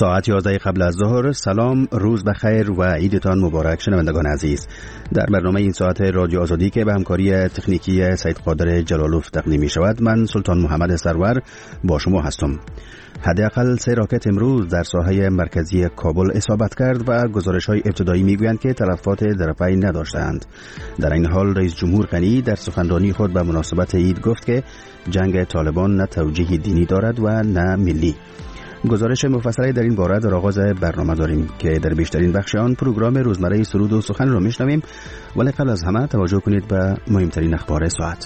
ساعت 11 قبل از ظهر. سلام، روز بخیر و عیدتان مبارک شنوندگان عزیز. در برنامه این ساعت رادیو آزادی که به همکاری تکنیکی سید قادر جلالوف تقدیم می شود، من سلطان محمد سرور با شما هستم. حداقل 3 راکت امروز در ساحه مرکزی کابل اصابت کرد و گزارش‌های ابتدایی می‌گویند که تلفات در پی نداشتند. در این حال رئیس جمهور غنی در سخنرانی خود به مناسبت عید گفت که جنگ طالبان نه توجیه دینی دارد و نه ملی. گزارش مفصلی در این باره در آغاز برنامه داریم که در بیشترین بخش آن پروگرام روزمره سرود و سخن را میشنویم، ولی قبل از همه توجه کنید به مهمترین اخبار ساعت.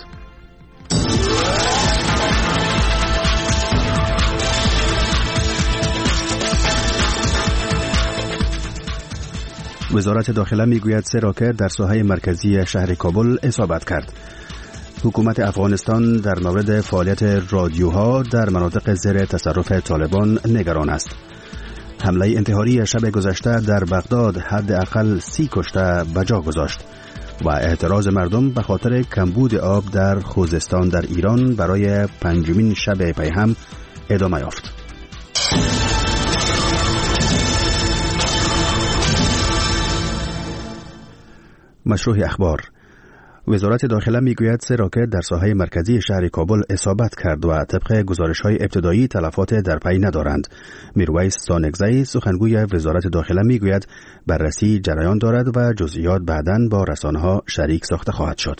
وزارت داخله میگوید 3 راکت در ساحه مرکزی شهر کابل اصابت کرد. حکومت افغانستان در مورد فعالیت رادیوها در مناطق زیر تصرف طالبان نگران است. حمله انتحاری شب گذشته در بغداد حداقل 30 کشته به جا گذاشت و اعتراض مردم به خاطر کمبود آب در خوزستان در ایران برای 5مین شب پی هم ادامه یافت. مشروع اخبار. وزارت داخله میگوید 3 راکت در ساحه مرکزی شهر کابل اصابت کرد و طبق گزارش‌های ابتدایی تلفات در پی ندارند. میرویس سانگزی سخنگوی وزارت داخله میگوید بررسی جریان دارد و جزئیات بعداً با رسانه‌ها شریک ساخته خواهد شد.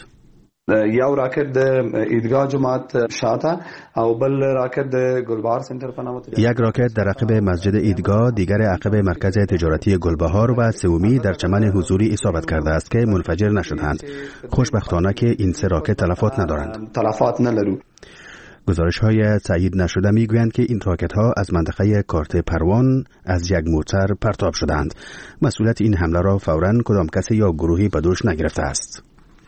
یو راکت د عیدگاه جماعت شاته او بل راکت د گلبهار سنتر په نامه. یک راکت در عقب مسجد عیدگاه، دیگر عقب مرکز تجارتی گلبهار و سومی در چمن حضوری اصابت کرده است که منفجر نشدند. خوشبختانه که این 3 راکت تلفات ندارند. تلفات ندارند. گزارش‌های تایید نشده میگویند که این راکت‌ها از منطقه کارت پروان از یک موتر پرتاب شدند. مسئولیت این حمله را فوراً کدام کسی یا گروهی به دوش نگرفته است.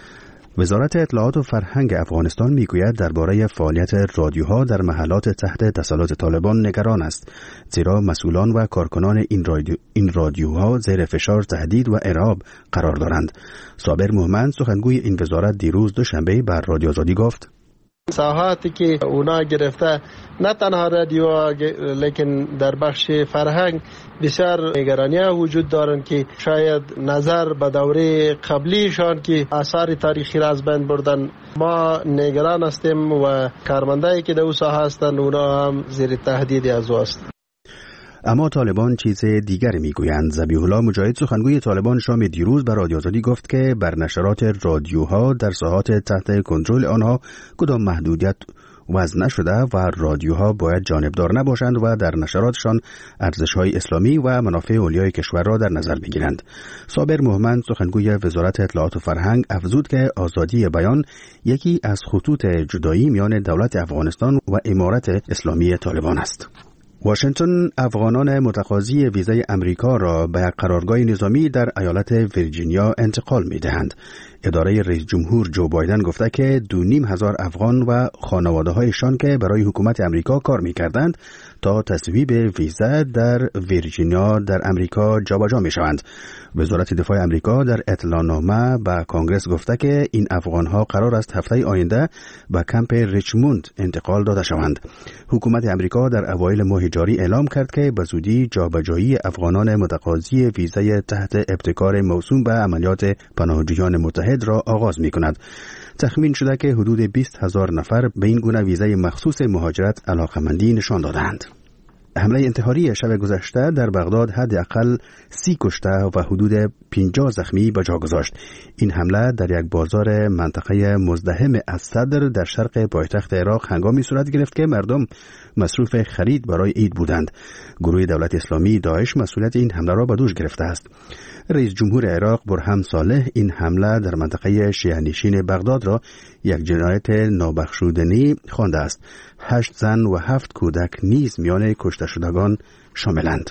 وزارت اطلاعات و فرهنگ افغانستان میگوید درباره فعالیت رادیوها در محلات تحت تسلط طالبان نگران است، زیرا مسئولان و کارکنان این رادیوها زیر فشار، تهدید و ارعاب قرار دارند. صابر مومند سخنگوی این وزارت دیروز دوشنبه بر رادیو آزادی گفت ساحاتی که اونا گرفته نه تنها رادیو لیکن در بخش فرهنگ بسیار نگرانی‌ها وجود دارند که شاید نظر به دوره قبلیشان که آثار تاریخی را از بین بردن. ما نگران هستیم و کارمندایی که در اون ساحه هستند اونا هم زیر تهدید از است. اما طالبان چیز دیگری میگویند. ذبیح الله مجاهد سخنگوی طالبان شام دیروز بر رادیو آزادی گفت که بر نشرات رادیوها در ساحات تحت کنترل آنها کدام محدودیت وضع نشده و رادیوها باید جانبدار نباشند و در نشراتشان ارزش‌های اسلامی و منافع اولیای کشور را در نظر بگیرند. صابر مومند سخنگوی وزارت اطلاعات و فرهنگ افزود که آزادی بیان یکی از خطوط جدایی میان دولت افغانستان و امارت اسلامی طالبان است. واشنگتن افغانان متقاضی ویزای امریکا را به قرارگاه نظامی در ایالت ویرجینیا انتقال می‌دهند. اداره رئیس جمهور جو بایدن گفته که 2,500 افغان و خانواده‌هایشان که برای حکومت امریکا کار می‌کردند تا تصویب ویزا در ویرجینیا در امریکا جابجا می‌شوند. وزارت دفاع امریکا در اطلاعنامه به کانگرس گفته که این افغان‌ها قرار است هفته آینده به کمپ ریچموند انتقال داده شوند. حکومت امریکا در اوایل ماه جاری اعلام کرد که به زودی جابجایی افغانان متقاضی ویزای تحت ابتکار موسوم به عملیات پناهجویان متحد را آغاز می‌کند. تخمین شده که حدود 20,000 نفر به این گونه ویزای مخصوص مهاجرت علاقه‌مندی نشان دادند. حمله انتحاری شب گذشته در بغداد حداقل 30 کشته و حدود 50 زخمی به جا گذاشت. این حمله در یک بازار منطقه مزدحم از صدر در شرق پایتخت عراق هنگامی صورت گرفت که مردم مصروف خرید برای عید بودند. گروه دولت اسلامی داعش مسئولیت این حمله را به دوش گرفته است. رئیس جمهور عراق برهم صالح این حمله در منطقه شیعه‌نشین بغداد را یک جنایت نابخشودنی خوانده است. 8 زن و 7 کودک نیز میان کشته شدگان شاملند.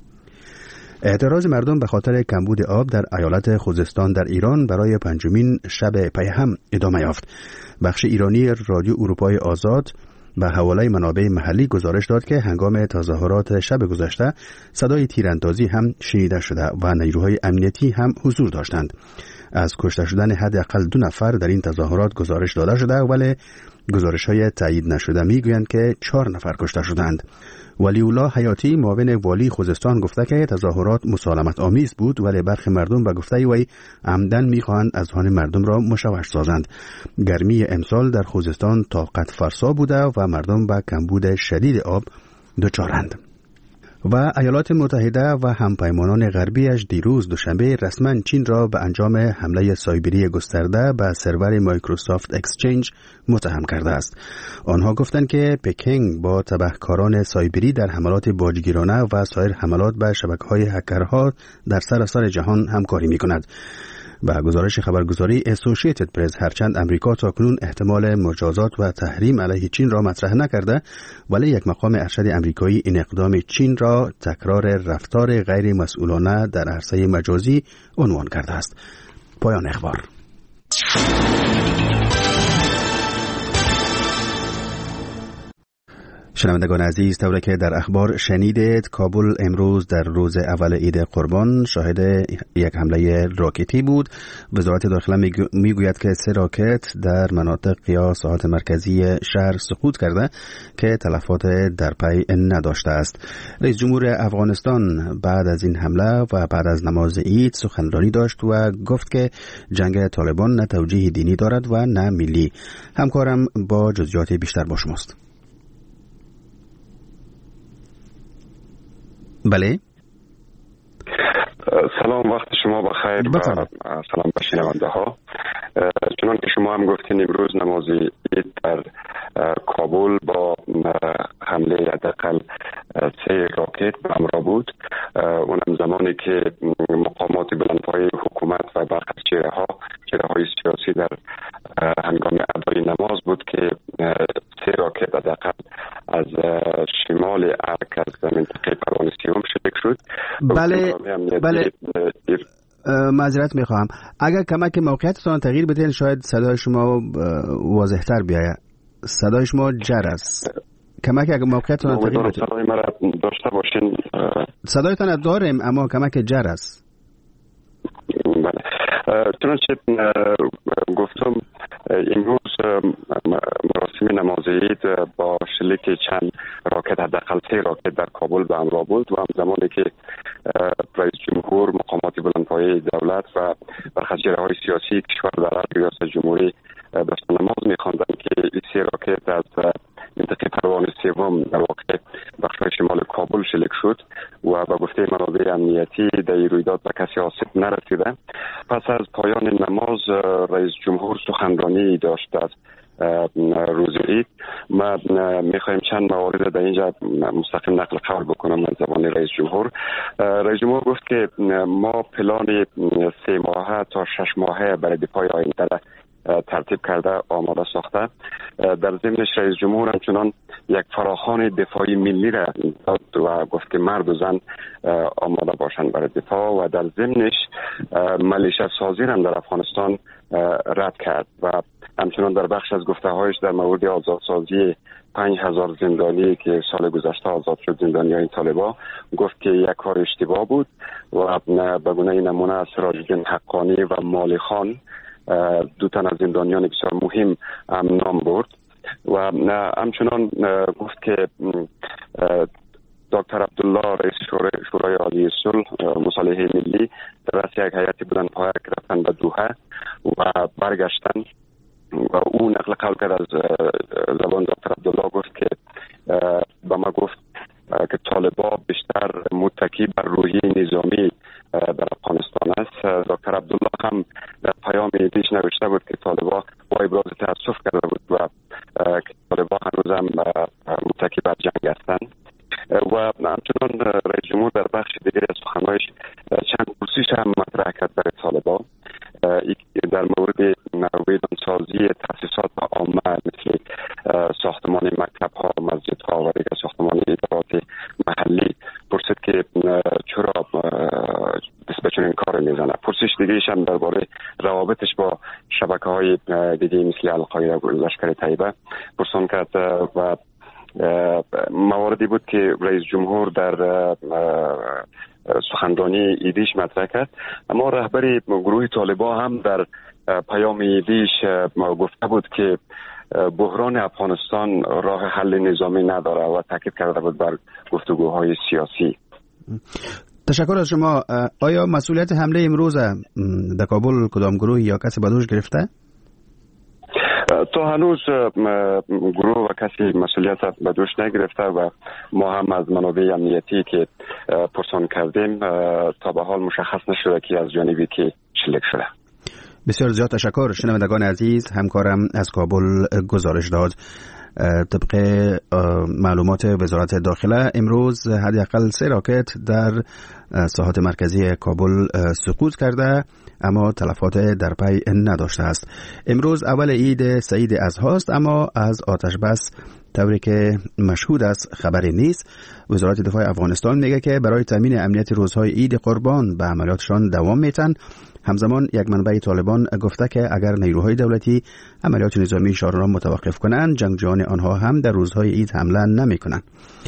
اعتراض مردم به خاطر کمبود آب در ایالت خوزستان در ایران برای 5مین شب پی هم ادامه یافت. بخش ایرانی رادیو اروپای آزاد به حواله منابع محلی گزارش داد که هنگام تظاهرات شب گذشته صدای تیراندازی هم شنیده شده و نیروهای امنیتی هم حضور داشتند. از کشته شدن حداقل 2 نفر در این تظاهرات گزارش داده شده، ولی گزارش‌های تایید نشده می‌گویند که 4 نفر کشته شدند. ولی الله حیاتی معاون والی خوزستان گفته که تظاهرات مسالمت آمیز بود، ولی برخی مردم به گفته وی عمدن می‌خواهند اذهان مردم را مشوش سازند. گرمی امسال در خوزستان طاقت فرسا بوده و مردم به کمبود شدید آب دچارند. و ایالات متحده و همپیمانان غربیش دیروز دوشنبه رسما چین را به انجام حمله سایبری گسترده به سرور مایکروسافت اکسچنج متهم کرده است. آنها گفتند که پکینگ با تبهکاران سایبری در حملات باجگیرانه و سایر حملات به شبکه‌های هکرها در سراسر جهان همکاری می‌کند. با گزارش خبرگزاری اسوسییتد پرس، هرچند امریکا تاکنون احتمال مجازات و تحریم علیه چین را مطرح نکرده، ولی یک مقام ارشد امریکایی این اقدام چین را تکرار رفتار غیر مسئولانه در عرصه مجازی عنوان کرده است. پایان اخبار. شنوندگان عزیز، طوری که در اخبار شنیدید، کابل امروز در روز اول عید قربان شاهد یک حمله راکتی بود. وزارت داخله میگوید که 3 راکت در مناطق یا ساحات مرکزی شهر سقوط کرده که تلفات در پی نداشته است. رئیس جمهور افغانستان بعد از این حمله و بعد از نماز عید سخنرانی داشت و گفت که جنگ طالبان نه توجیه دینی دارد و نه ملی. همکارم با جزئیات بیشتر با شماست. بله. سلام، وقت شما بخیر و سلام به شنونده ها. چنان که شما هم گفتین، امروز نماز عید در کابل با حمله حداقل 3 راکت به همراه بود. اونم زمانی که مقامات بلندپایه حکومت و برخی چهره‌های سیاسی در هنگام ادای نماز بود که 3 راکت حداقل از شمال ارک از منطقه پروانه سیوم شلیک شد. بله. معذرت میخواهم، اگر کمک موقعیتتان تغییر بدین شاید صدای شما واضح‌تر بیاید. صدای شما جر است. کمک اگر موقعیتتان تغییر بدین. صدای مرا داشته باشین. صدایتان داریم اما کمک جر است. بله. چنانچه گفتم، امروز مراسم نماز عید با شلیک چند راکت، حداقل 3 راکت در کابل به همراه بود و هم زمانی که رئیس جمهور، مقامات بلندپایه دولت و برخی چهره‌های سیاسی کشور در ریاست جمهوری داشتن نماز می‌خواندند که این 3 راکت از منطقه پروانه سیوم در واقع بخش‌های شمال کابل شلیک شد و به گفته منابع امنیتی در این رویداد به کسی آسیب نرسیده. پس از پایان نماز رئیس جمهور سخنرانی داشت از روز عید. ما میخوایم چند موارد در اینجا مستقیم نقل قول بکنم از زبان رئیس جمهور. رئیس جمهور گفت که ما پلان 3 ماهه تا 6 ماهه برای دفاع آینده ترتیب کرده آماده ساخته. در ضمنش رئیس جمهور همچنان یک فراخوان دفاعی ملی را داد و گفت که مرد و زن آماده باشند برای دفاع و در ضمنش ملیشه سازی را در افغانستان رد کرد و همچنان در بخش از گفته‌هایش در مورد آزادسازی 5000 زندانی که سال گذشته آزاد شد، زندانیان طالبان، گفت که یک کار اشتباه بود و به گونه نمونه از سراج‌الدین حقانی و مالی خان، 2 تن از زندانیان بسیار مهم نام برد و همچنان گفت که دکتر عبدالله رئیس شورای عالی صلح مصالحه ملی در رأس یک هیئت بلندپایه رفتن به دوحه و برگشتن و او نقل قول کرد از زبان دکتر عبدالله، گفت که به ما گفت که طالبان بیشتر متکی بر روحیه نظامی در افغانستان است. دکتر عبدالله هم در پیام ایدیش نوشته بود که طالبان با ابراز تأسف کرده بود و که طالبان هنوز هم متکی بر جنگ هستند. و همچنان رئیس جمهور در بخش دیگری از سخنانش چند پرسش هم مطرح کرد برای طالبان در مورد ویرانسازی تأسیسات عامه مثل ساختمان مکتب ها، مسجد ها و دیگر ساختمان ادارات محلی. پرسید که چرا دست به چنین کار میزنه. پرسش دیگه‌ایش هم درباره روابطش با شبکه‌های دیگه مثل القاعده و لشکر طیبه پرسان کرد و مواردی بود که رئیس جمهور در سخنرانی ایدیش مطرح کرد. اما رهبر گروه طالبان هم در پیام ایدیش گفته بود که بحران افغانستان راه حل نظامی نداره و تاکید کرده بود بر گفتگوهای سیاسی. تشکر از شما. آیا مسئولیت حمله امروز در کابل کدام گروه یا کسی به دوش گرفته؟ تا هنوز گروه و کسی مسئولیت به دوش نگرفته و ما هم از منابع امنیتی که پرسان کردیم تا به حال مشخص نشده که از جانبی که شلیک شده. بسیار زیاد تشکر. شنوندگان عزیز، همکارم از کابل گزارش داد. طبق معلومات وزارت داخله امروز حداقل 3 راکت در ساحات مرکزی کابل سقوط کرده اما تلفات در پی نداشته است. امروز اول عید سعید اضحی است اما از آتش بس طوری که مشهود است خبری نیست. وزارت دفاع افغانستان میگه که برای تامین امنیت روزهای عید قربان به عملیاتشان دوام میتن. همزمان یک منبع طالبان گفته که اگر نیروهای دولتی عملیات نظامیشان را متوقف کنند جنگجویان آنها هم در روزهای عید حمله نمی‌کنند.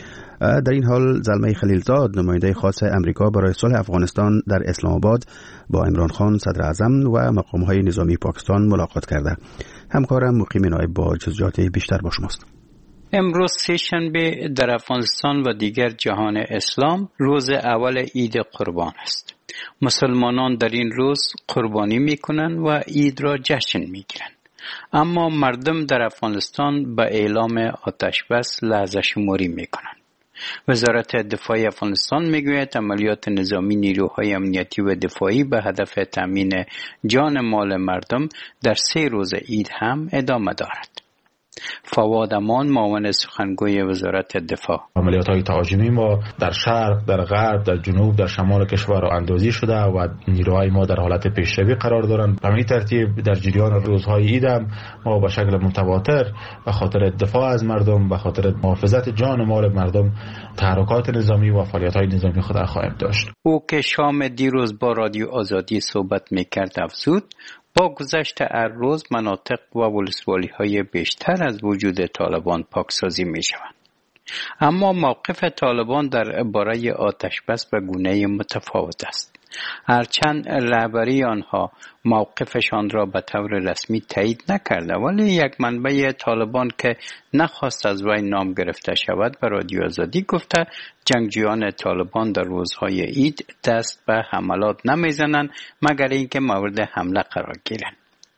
در این حال زلمه خلیلزاد نماینده خاص امریکا برای صلح افغانستان در اسلام آباد با عمران خان صدر اعظم و مقام‌های نظامی پاکستان ملاقات کرده. همکارم مقیم نایب با جزئیات بیشتر با شماست. امروز سه‌شنبه در افغانستان و دیگر جهان اسلام روز اول عید قربان است. مسلمانان در این روز قربانی میکنند و عید را جشن میگیرند. اما مردم در افغانستان به اعلام آتش بس لحظه شماری میکنند. وزارت دفاع افغانستان میگوید عملیات نظامی نیروهای امنیتی و دفاعی به هدف تامین جان مال مردم در 3 روز عید هم ادامه دارد. فواد امان معاون سخنگوی وزارت دفاع: عملیات‌های تهاجمی ما در شرق، در غرب، در جنوب، در شمال کشور راه‌اندازی شده و نیروهای ما در حالت پیشروی قرار دارند. به همین ترتیب در جریان روزهای عید هم ما به شکل متواتر به خاطر دفاع از مردم، به خاطر محافظت جان و مال مردم تحرکات نظامی و فعالیت‌های نظامی خود را خواهیم داشت. او که شام دیروز با رادیو آزادی صحبت می‌کرد افزود با گذشت هر روز مناطق و ولسوالی‌های بیشتر از وجود طالبان پاکسازی می‌شوند. اما موقف طالبان در باره آتش بس به گونه متفاوت است. هرچند رهبری آنها موقفشان را به طور رسمی تایید نکرده، ولی یک منبع طالبان که نخواست از وی نام گرفته شود به رادیو آزادی گفته جنگجویان طالبان در روزهای عید دست به حملات نمیزنند مگر اینکه مورد حمله قرار گیرند.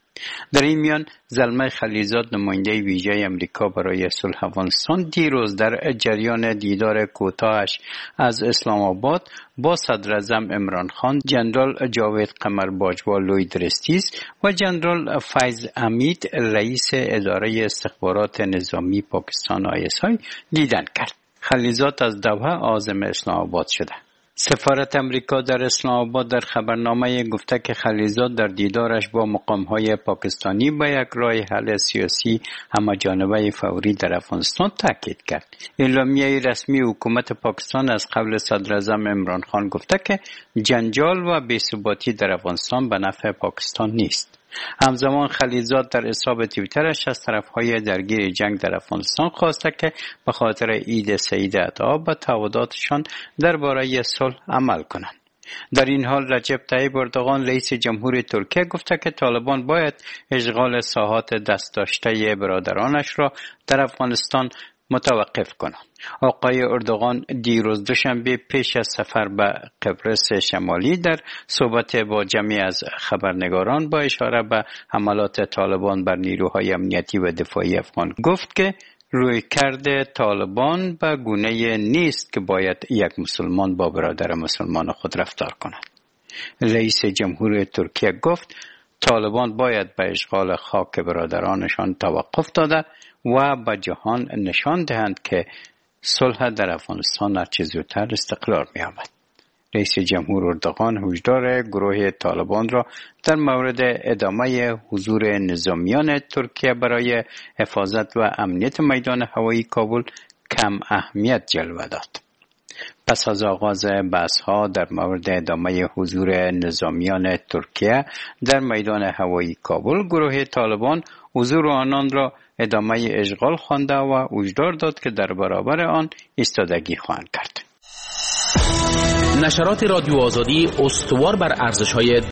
در این میان زلمه خلیلزاد نماینده ویژه امریکا برای صلح افغانستان دیروز در جریان دیدار کوتاهش از اسلام آباد با صدر اعظم عمران خان، جنرال جاوید قمر باجوا لوی درستیز و جنرال فیض حمید رئیس اداره استخبارات نظامی پاکستان ISI دیدن کرد. خلیلزاد از دوحه عازم اسلام آباد شده. سفارت امریکا در اسلام آباد در خبرنامه گفته که خلیلزاد در دیدارش با مقام‌های پاکستانی به یک راه حل سیاسی همه‌جانبه فوری در افغانستان تاکید کرد. اعلامیه رسمی حکومت پاکستان از قبل صدر اعظم عمران خان گفته که جنجال و بی‌ثباتی در افغانستان به نفع پاکستان نیست. همزمان خلیلزاد در حساب توییترش از طرفهای درگیر جنگ در افغانستان خواسته که به خاطر عید سعید اضحی به تعهداتشان درباره صلح عمل کنند. در این حال رجب طیب اردوغان رئیس جمهور ترکیه گفته که طالبان باید اشغال ساحات دست داشته برادرانش را در افغانستان متوقف کنند. آقای اردوغان دیروز دوشنبه پیش از سفر به قبرس شمالی در صحبت با جمعی از خبرنگاران با اشاره به حملات طالبان بر نیروهای امنیتی و دفاعی افغان گفت که رویکرد طالبان به گونه نیست که باید یک مسلمان با برادر مسلمان خود رفتار کند. رئیس جمهور ترکیه گفت طالبان باید به اشغال خاک برادرانشان توقف داده و به جهان نشان دهند که صلح در افغانستان هرچه زودتر استقرار می‌یابد. رئیس جمهور اردوغان هشدار گروه طالبان را در مورد ادامه حضور نظامیان ترکیه برای حفاظت و امنیت میدان هوایی کابل کم اهمیت جلوه داد. پس از آغاز بحث‌ها در مورد ادامه حضور نظامیان ترکیه در میدان هوایی کابل، گروه طالبان حضور آنان را ادامه اشغال خوانده و هشدار داد که در برابر آن ایستادگی خواهند کرد. نشرات رادیو آزادی استوار بر ارزش‌های